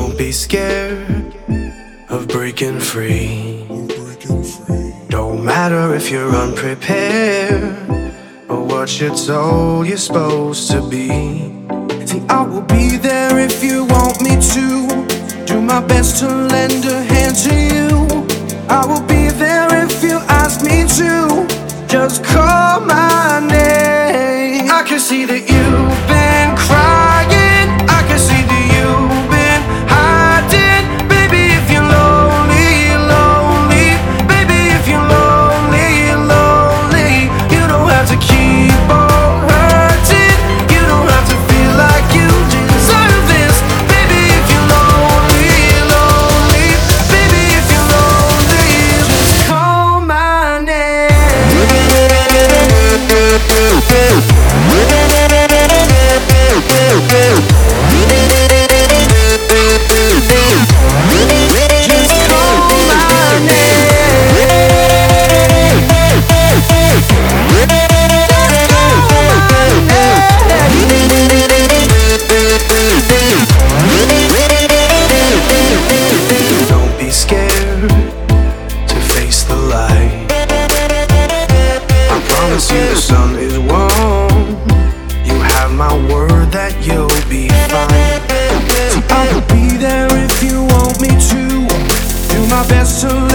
Don't be scared of breaking free. Don't matter if you're unprepared or what you're told you're supposed to be. See, I will be there if you want me to. Do my best to lend a hand to you. I will be there if you ask me to. Just call my name. I can see that you've been crying. I can see that you've been hiding. Baby, if you're lonely, you're lonely. Baby, if you're lonely, you're lonely. You don't have to keep on hurting. You don't have to feel like you deserve this. Baby, if you're lonely, you're lonely. Baby, if you're lonely, just call my name. Don't be scared to face the light. I promise you the sun is warm. You have my word that you'll be fine. See, I will be there if you want me to. Do my best to